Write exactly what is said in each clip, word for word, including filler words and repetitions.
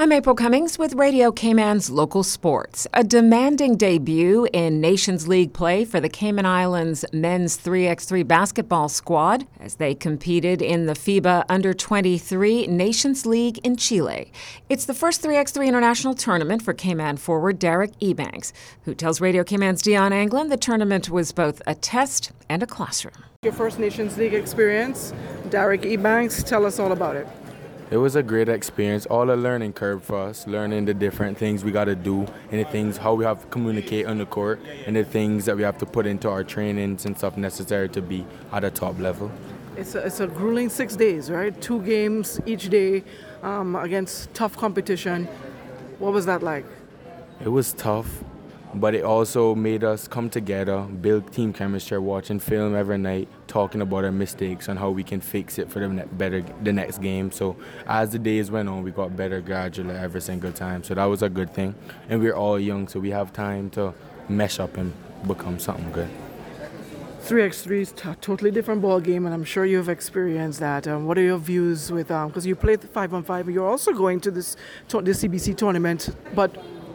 I'm April Cummings with Radio Cayman's Local Sports. A demanding debut in Nations League play for the Cayman Islands men's three by three basketball squad as they competed in the FIBA Under twenty-three Nations League in Chile. It's the first three by three international tournament for Cayman forward Derek Ebanks, who tells Radio Cayman's Dion Anglin the tournament was both a test and a classroom. Your first Nations League experience, Derek Ebanks, tell us all about it. It was a great experience, all a learning curve for us, learning the different things we got to do and the things, how we have to communicate on the court and the things that we have to put into our trainings and stuff necessary to be at a top level. It's a, it's a grueling six days, right? Two games each day um, against tough competition. What was that like? It was tough, but it also made us come together, build team chemistry, watching film every night, talking about our mistakes and how we can fix it for the ne- better the next game. So as the days went on, we got better gradually every single time. So that was a good thing. And we're all young, so we have time to mesh up and become something good. three by three is a totally different ball game, and I'm sure you've experienced that. Um, what are your views with, because um, you played five on five, you're also going to this, to- this C B C tournament, but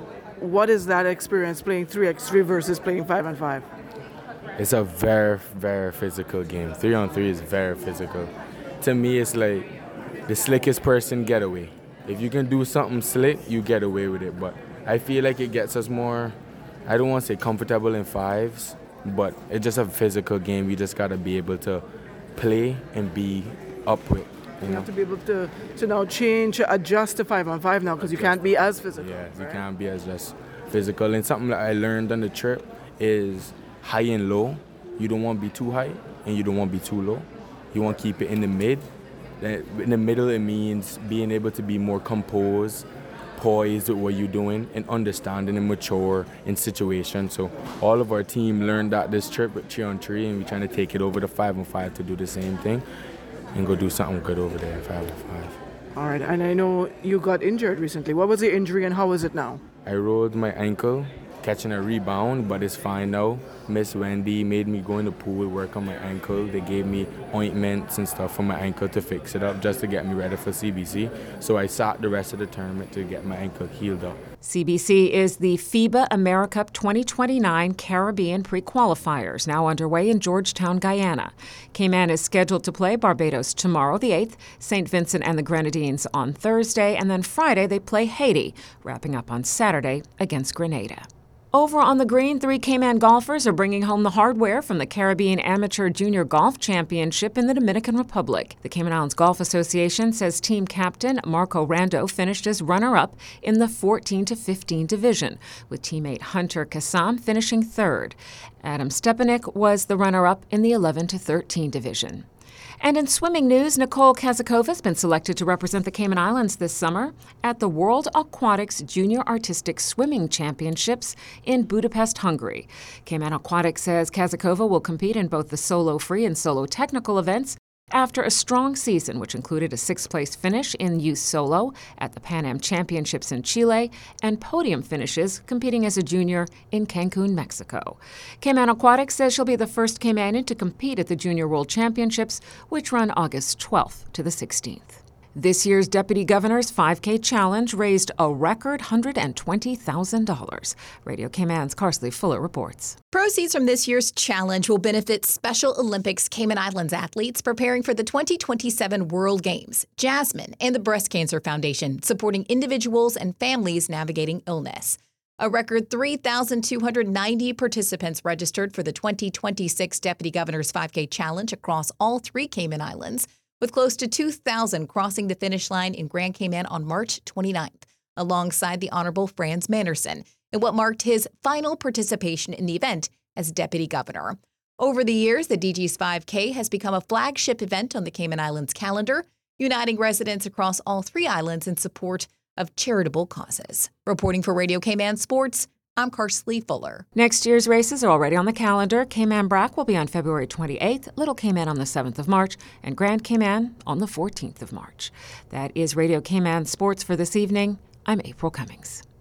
what is that experience playing three by three versus playing five on five? It's a very, very physical game. Three on three is very physical. To me, it's like the slickest person get away. If you can do something slick, you get away with it. But I feel like it gets us more, I don't want to say comfortable in fives, but it's just a physical game. You just got to be able to play and be up with. You, you know? have to be able to, to now change, adjust to five on five now because you can't be as physical. Yeah, you right? can't be as just physical. And something that I learned on the trip is high and low. You don't want to be too high and you don't want to be too low. You want to keep it in the mid. In the middle, it means being able to be more composed, poised with what you're doing, and understanding and mature in situations. So all of our team learned that this trip with three on three, and we're trying to take it over to five on five to do the same thing and go do something good over there, five on five. All right, and I know you got injured recently. What was the injury and how is it now? I rolled my ankle, catching a rebound, but it's fine now. Miss Wendy made me go in the pool, work on my ankle. They gave me ointments and stuff for my ankle to fix it up, just to get me ready for C B C. So I sat the rest of the tournament to get my ankle healed up. C B C is the FIBA AmeriCup twenty twenty-nine Caribbean pre-qualifiers, now underway in Georgetown, Guyana. Cayman is scheduled to play Barbados tomorrow, the eighth, Saint Vincent and the Grenadines on Thursday, and then Friday they play Haiti, wrapping up on Saturday against Grenada. Over on the green, three Cayman golfers are bringing home the hardware from the Caribbean Amateur Junior Golf Championship in the Dominican Republic. The Cayman Islands Golf Association says team captain Marco Rando finished as runner-up in the fourteen to fifteen division, with teammate Hunter Kassam finishing third. Adam Stepanek was the runner-up in the eleven to thirteen division. And in swimming news, Nicole Kazakova has been selected to represent the Cayman Islands this summer at the World Aquatics Junior Artistic Swimming Championships in Budapest, Hungary. Cayman Aquatics says Kazakova will compete in both the solo free and solo technical events after a strong season, which included a sixth-place finish in youth solo at the Pan Am Championships in Chile and podium finishes competing as a junior in Cancun, Mexico. Cayman Aquatics says she'll be the first Caymanian to compete at the Junior World Championships, which run August twelfth to the sixteenth. This year's Deputy Governor's five K Challenge raised a record one hundred twenty thousand dollars. Radio Cayman's Carsley Fuller reports. Proceeds from this year's challenge will benefit Special Olympics Cayman Islands athletes preparing for the twenty twenty-seven World Games, Jasmine, and the Breast Cancer Foundation, supporting individuals and families navigating illness. A record three thousand two hundred ninety participants registered for the twenty twenty-six Deputy Governor's five K Challenge across all three Cayman Islands, with close to two thousand crossing the finish line in Grand Cayman on March twenty-ninth, alongside the Honorable Franz Manderson, in what marked his final participation in the event as Deputy Governor. Over the years, the D G's five K has become a flagship event on the Cayman Islands calendar, uniting residents across all three islands in support of charitable causes. Reporting for Radio Cayman Sports, I'm Carsley Fuller. Next year's races are already on the calendar. Cayman Brac will be on February twenty-eighth, Little Cayman on the seventh of March, and Grand Cayman on the fourteenth of March. That is Radio Cayman Sports for this evening. I'm April Cummings.